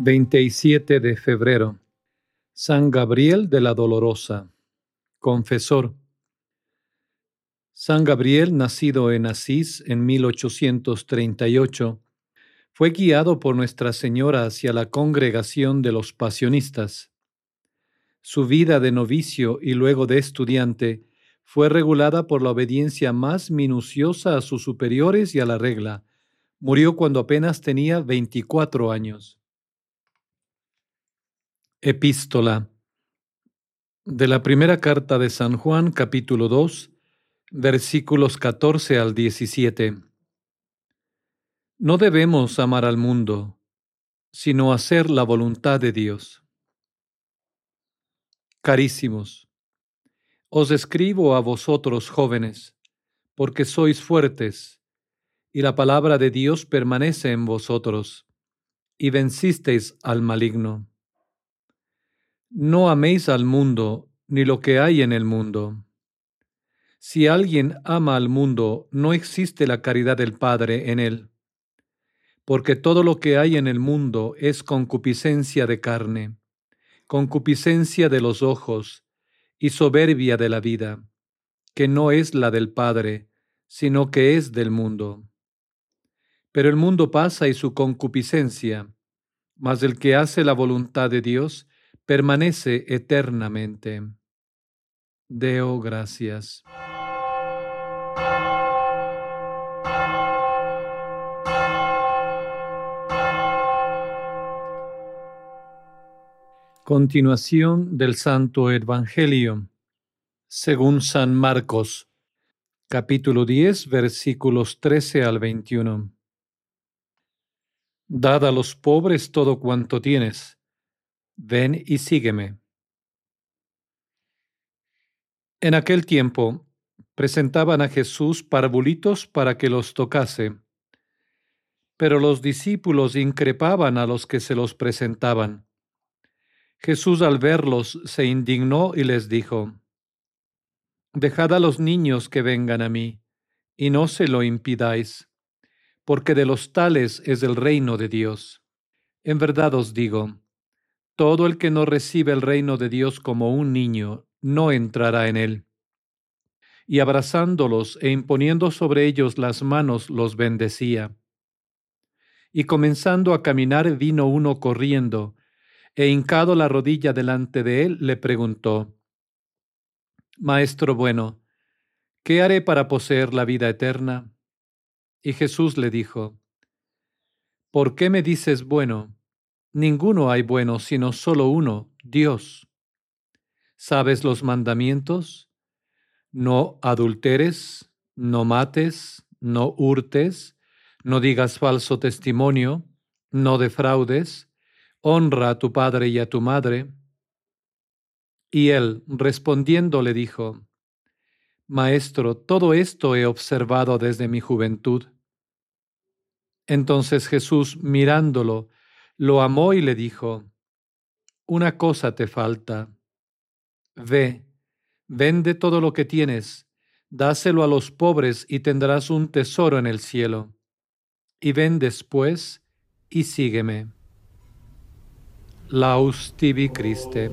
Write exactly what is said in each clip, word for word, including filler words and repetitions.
veintisiete de febrero. San Gabriel de la Dolorosa, confesor. San Gabriel, nacido en Asís en mil ochocientos treinta y ocho, fue guiado por Nuestra Señora hacia la congregación de los pasionistas. Su vida de novicio y luego de estudiante fue regulada por la obediencia más minuciosa a sus superiores y a la regla. Murió cuando apenas tenía veinticuatro años. Epístola de la primera carta de San Juan, capítulo dos, versículos catorce al diecisiete. No debemos amar al mundo, sino hacer la voluntad de Dios. Carísimos, os escribo a vosotros jóvenes, porque sois fuertes, y la palabra de Dios permanece en vosotros, y vencisteis al maligno. No améis al mundo, ni lo que hay en el mundo. Si alguien ama al mundo, no existe la caridad del Padre en él, porque todo lo que hay en el mundo es concupiscencia de carne, concupiscencia de los ojos y soberbia de la vida, que no es la del Padre, sino que es del mundo. Pero el mundo pasa y su concupiscencia, mas el que hace la voluntad de Dios permanece eternamente. Deo gracias. Continuación del Santo Evangelio, según San Marcos, capítulo diez, versículos trece al veintiuno. Dad a los pobres todo cuanto tienes. Ven y sígueme. En aquel tiempo presentaban a Jesús parvulitos para que los tocase, pero los discípulos increpaban a los que se los presentaban. Jesús, al verlos, se indignó y les dijo: Dejad a los niños que vengan a mí, y no se lo impidáis, porque de los tales es el reino de Dios. En verdad os digo, todo el que no recibe el reino de Dios como un niño, no entrará en él. Y abrazándolos e imponiendo sobre ellos las manos, los bendecía. Y comenzando a caminar, vino uno corriendo, e hincado la rodilla delante de él, le preguntó: Maestro bueno, ¿qué haré para poseer la vida eterna? Y Jesús le dijo: ¿Por qué me dices bueno? Ninguno hay bueno, sino solo uno, Dios. ¿Sabes los mandamientos? No adulteres, no mates, no hurtes, no digas falso testimonio, no defraudes, honra a tu padre y a tu madre. Y él, respondiendo, le dijo: Maestro, todo esto he observado desde mi juventud. Entonces Jesús, mirándolo, lo amó y le dijo: Una cosa te falta. Ve, vende todo lo que tienes, dáselo a los pobres y tendrás un tesoro en el cielo. Y ven después y sígueme. Laus tibi Christe.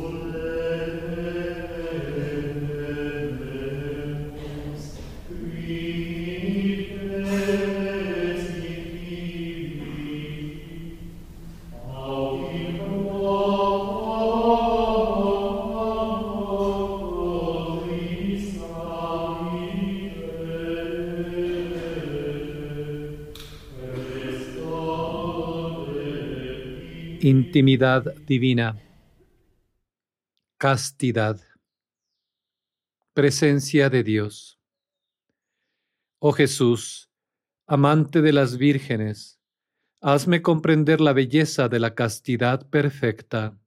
Intimidad divina, castidad, presencia de Dios. Oh Jesús, amante de las vírgenes, hazme comprender la belleza de la castidad perfecta.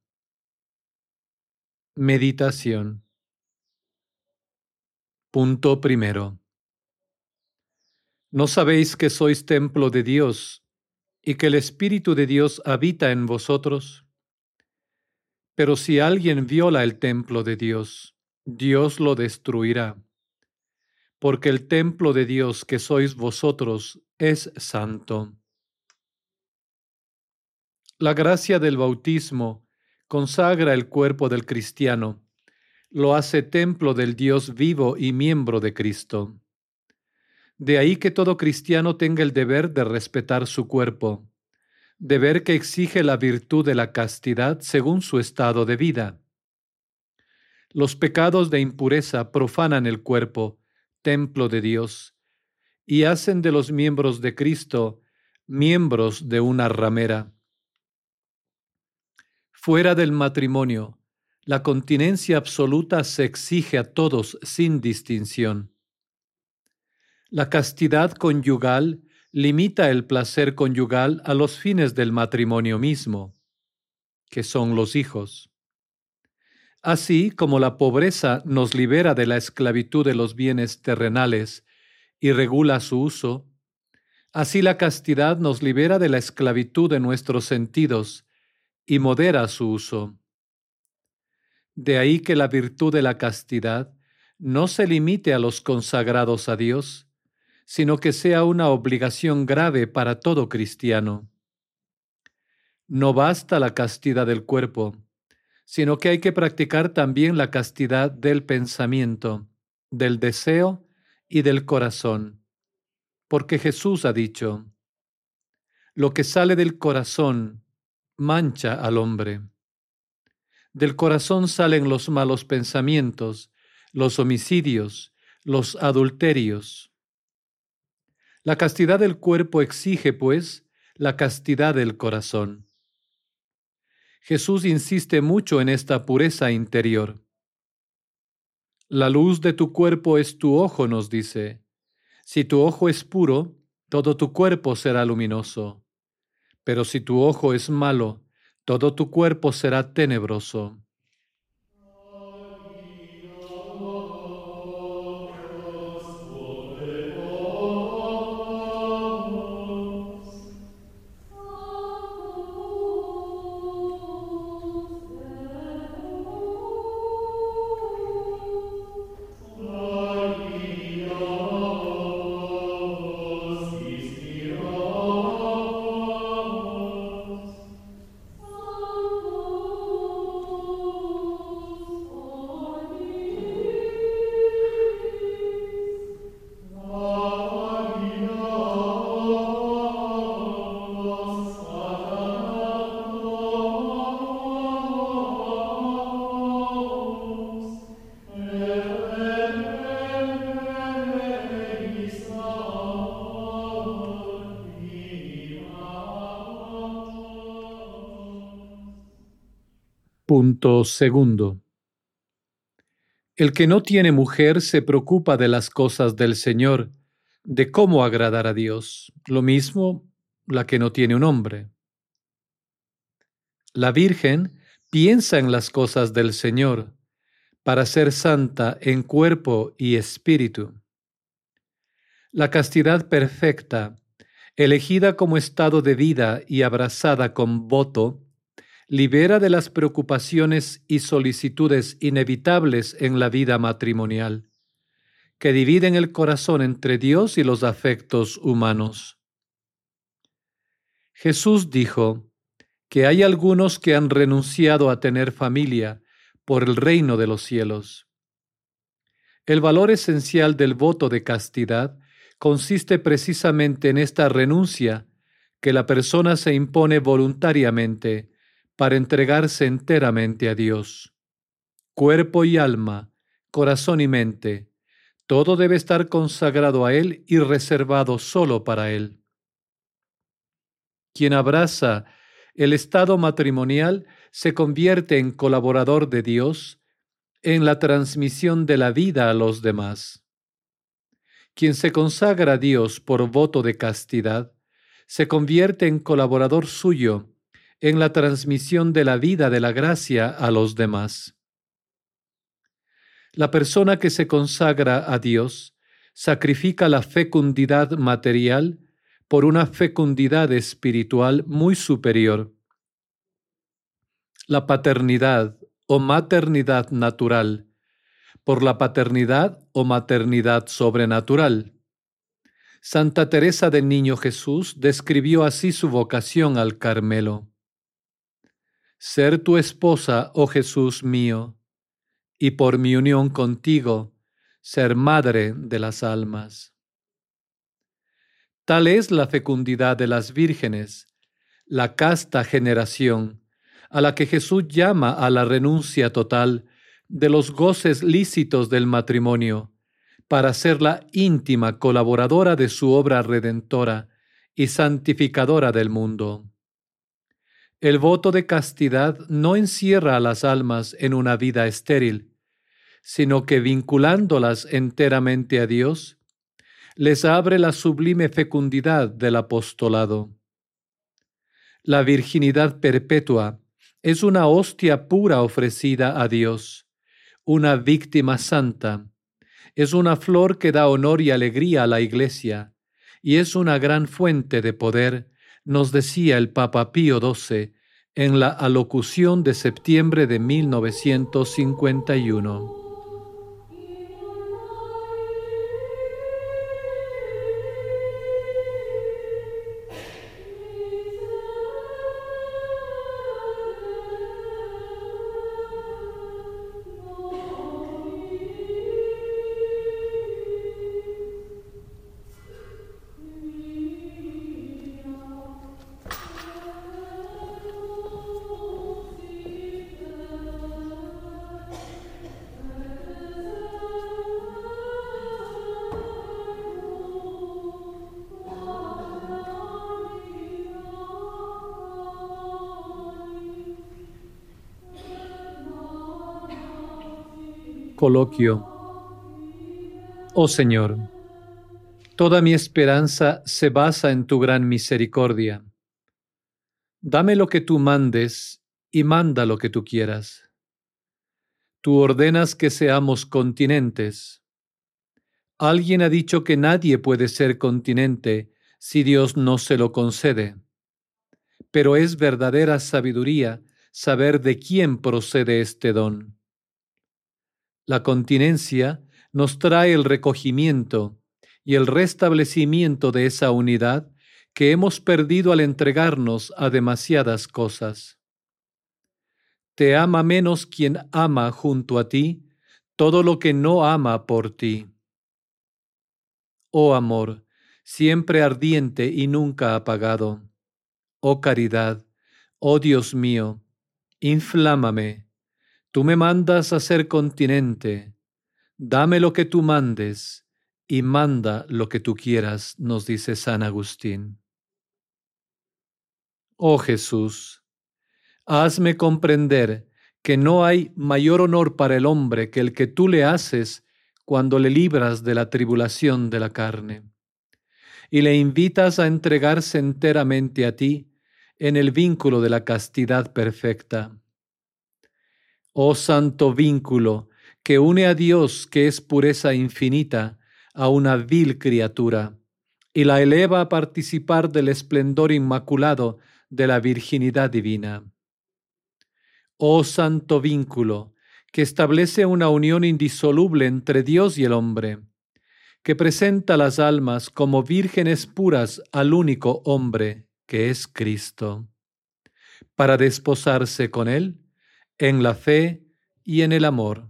Meditación. Punto primero. ¿No sabéis que sois templo de Dios y que el Espíritu de Dios habita en vosotros? Pero si alguien viola el templo de Dios, Dios lo destruirá, porque el templo de Dios que sois vosotros es santo. La gracia del bautismo consagra el cuerpo del cristiano, lo hace templo del Dios vivo y miembro de Cristo. De ahí que todo cristiano tenga el deber de respetar su cuerpo, deber que exige la virtud de la castidad según su estado de vida. Los pecados de impureza profanan el cuerpo, templo de Dios, y hacen de los miembros de Cristo miembros de una ramera. Fuera del matrimonio, la continencia absoluta se exige a todos sin distinción. La castidad conyugal limita el placer conyugal a los fines del matrimonio mismo, que son los hijos. Así como la pobreza nos libera de la esclavitud de los bienes terrenales y regula su uso, así la castidad nos libera de la esclavitud de nuestros sentidos y modera su uso. De ahí que la virtud de la castidad no se limite a los consagrados a Dios, sino que sea una obligación grave para todo cristiano. No basta la castidad del cuerpo, sino que hay que practicar también la castidad del pensamiento, del deseo y del corazón, porque Jesús ha dicho: lo que sale del corazón mancha al hombre. Del corazón salen los malos pensamientos, los homicidios, los adulterios. La castidad del cuerpo exige, pues, la castidad del corazón. Jesús insiste mucho en esta pureza interior. La luz de tu cuerpo es tu ojo, nos dice. Si tu ojo es puro, todo tu cuerpo será luminoso. Pero si tu ojo es malo, todo tu cuerpo será tenebroso. Punto segundo. El que no tiene mujer se preocupa de las cosas del Señor, de cómo agradar a Dios. Lo mismo la que no tiene un hombre. La Virgen piensa en las cosas del Señor para ser santa en cuerpo y espíritu. La castidad perfecta, elegida como estado de vida y abrazada con voto, libera de las preocupaciones y solicitudes inevitables en la vida matrimonial, que dividen el corazón entre Dios y los afectos humanos. Jesús dijo que hay algunos que han renunciado a tener familia por el reino de los cielos. El valor esencial del voto de castidad consiste precisamente en esta renuncia que la persona se impone voluntariamente para entregarse enteramente a Dios. Cuerpo y alma, corazón y mente, todo debe estar consagrado a Él y reservado solo para Él. Quien abraza el estado matrimonial se convierte en colaborador de Dios en la transmisión de la vida a los demás. Quien se consagra a Dios por voto de castidad se convierte en colaborador suyo en la transmisión de la vida de la gracia a los demás. La persona que se consagra a Dios sacrifica la fecundidad material por una fecundidad espiritual muy superior. La paternidad o maternidad natural por la paternidad o maternidad sobrenatural. Santa Teresa del Niño Jesús describió así su vocación al Carmelo. ser tu esposa, oh Jesús mío, y por mi unión contigo, ser madre de las almas. Tal es la fecundidad de las vírgenes, la casta generación, a la que Jesús llama a la renuncia total de los goces lícitos del matrimonio, para ser la íntima colaboradora de su obra redentora y santificadora del mundo. El voto de castidad no encierra a las almas en una vida estéril, sino que vinculándolas enteramente a Dios, les abre la sublime fecundidad del apostolado. La virginidad perpetua es una hostia pura ofrecida a Dios, una víctima santa. Es una flor que da honor y alegría a la Iglesia, y es una gran fuente de poder, nos decía el Papa Pío doce en la alocución de septiembre de mil novecientos cincuenta y uno. Coloquio. Oh Señor, toda mi esperanza se basa en tu gran misericordia. Dame lo que tú mandes y manda lo que tú quieras. Tú ordenas que seamos continentes. Alguien ha dicho que nadie puede ser continente si Dios no se lo concede. Pero es verdadera sabiduría saber de quién procede este don. La continencia nos trae el recogimiento y el restablecimiento de esa unidad que hemos perdido al entregarnos a demasiadas cosas. Te ama menos quien ama junto a ti todo lo que no ama por ti. Oh amor, siempre ardiente y nunca apagado. Oh caridad, oh Dios mío, inflámame. Tú me mandas a ser continente. Dame lo que tú mandes y manda lo que tú quieras, nos dice San Agustín. Oh Jesús, hazme comprender que no hay mayor honor para el hombre que el que tú le haces cuando le libras de la tribulación de la carne y le invitas a entregarse enteramente a ti en el vínculo de la castidad perfecta. Oh santo vínculo que une a Dios, que es pureza infinita, a una vil criatura y la eleva a participar del esplendor inmaculado de la virginidad divina. Oh santo vínculo que establece una unión indisoluble entre Dios y el hombre, que presenta las almas como vírgenes puras al único hombre, que es Cristo, para desposarse con Él en la fe y en el amor.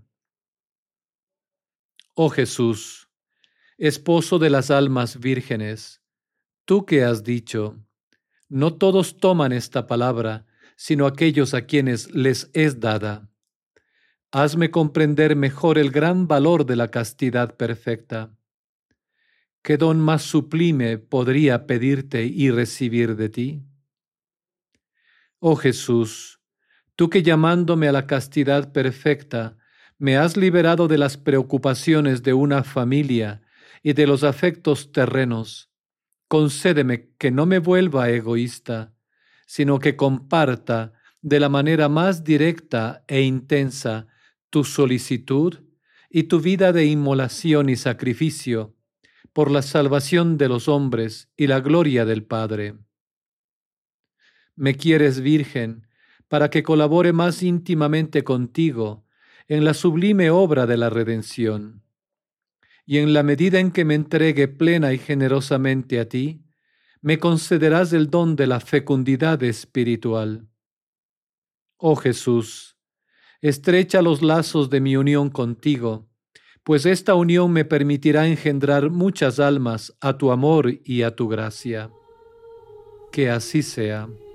Oh Jesús, esposo de las almas vírgenes, tú que has dicho, no todos toman esta palabra, sino aquellos a quienes les es dada. Hazme comprender mejor el gran valor de la castidad perfecta. ¿Qué don más sublime podría pedirte y recibir de ti? Oh Jesús, tú que llamándome a la castidad perfecta, me has liberado de las preocupaciones de una familia y de los afectos terrenos, concédeme que no me vuelva egoísta, sino que comparta de la manera más directa e intensa tu solicitud y tu vida de inmolación y sacrificio por la salvación de los hombres y la gloria del Padre. Me quieres virgen para que colabore más íntimamente contigo en la sublime obra de la redención. Y en la medida en que me entregue plena y generosamente a ti, me concederás el don de la fecundidad espiritual. Oh Jesús, estrecha los lazos de mi unión contigo, pues esta unión me permitirá engendrar muchas almas a tu amor y a tu gracia. Que así sea.